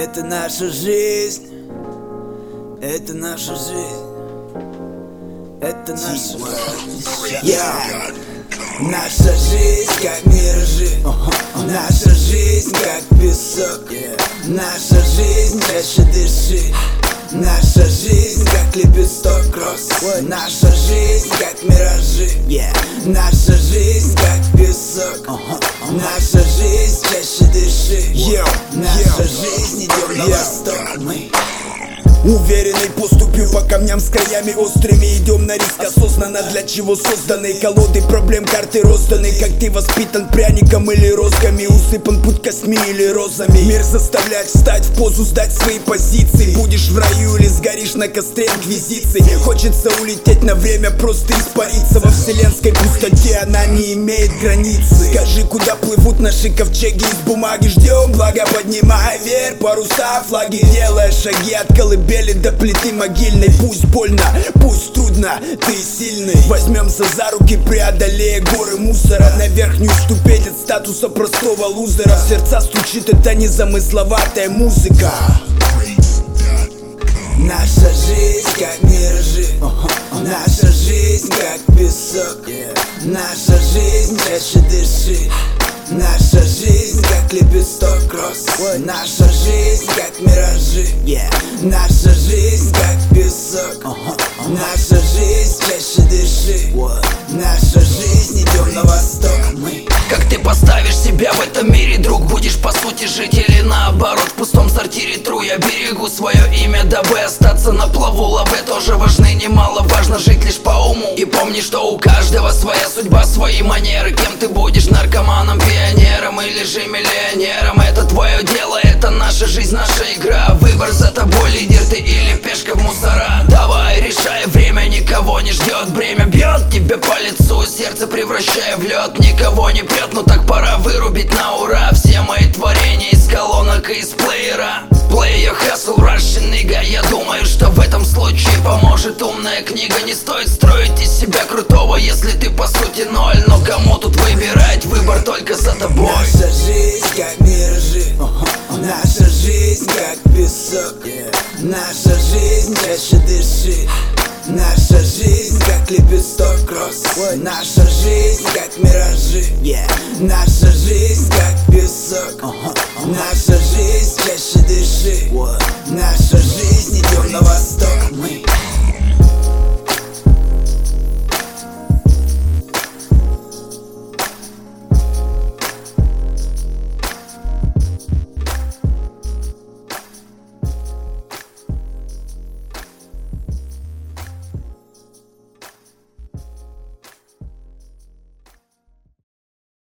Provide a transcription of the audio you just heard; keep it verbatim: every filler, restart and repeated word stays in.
Это наша жизнь, это наша жизнь, это наша жизнь. Yeah. Наша жизнь как миражи, наша жизнь как песок, наша жизнь чаще дыши. Наша жизнь как лепесток роз, наша жизнь как миражи, наша жизнь как песок, наша жизнь чаще дыши. Наша жизнь идем на восток мы. Уверенный поступью по камням с краями острыми. Идем на риск осознанно, для чего созданы колоды проблем, карты розданы. Как ты воспитан пряником или розгами, усыпан путь костьми или розами. Мир заставляет встать в позу, сдать свои позиции. Будешь в раю или сгоришь на костре инквизиции. Хочется улететь на время, просто испариться во вселенской пустоте, она не имеет границы. Скажи, куда плывут наши ковчеги из бумаги. Ждем блага, поднимая вверх паруса, флаги, делая шаги от колыбели до плиты могильной. Пусть больно, пусть трудно, ты сильный. Возьмемся за руки, преодолея горы мусора. На верхнюю ступень от статуса простого лузера. В сердца стучит эта незамысловатая музыка. Наша жизнь как миражи, наша жизнь как песок, наша жизнь чаще дыши. Наша жизнь как лепесток роз, наша жизнь как миражи, наша жизнь как песок, наша жизнь чаще дыши. Наша жизнь идем на восток мы. Как ты поставишь себя в этом мире, друг, будешь по сути жить или наоборот в пустом сортире тру. Я берегу свое имя, дабы остаться на плаву. Лавы тоже важны, немаловажно жить лишь по уму. И помни, что у каждого своя судьба, свои манеры. Кем ты будешь, наркоманом, пионером или же миллионером, это твое дело, это наша жизнь, наша игра. Выбор за тобой, лидер ты или пешка в мусора. Давай, решай, время никого не ждет. Бремя бьет тебе по лицу, сердце превращая в лед. Никого не прет, но так пора вырубить на ура все мои творения из колонок и из плеера. Play your hustle, Russian nigga. Я думаю, что в этом случае поможет умная книга. Не стоит строить из себя крутого, если ты по сути ноль. Но кому тут выбирать, выбор только за тобой. Наша жизнь как миражи, наша жизнь как песок, наша жизнь чаще дыши. Наша жизнь как лепесток роз, наша жизнь как миражи, наша жизнь как песок, наша жизнь чаще дыши.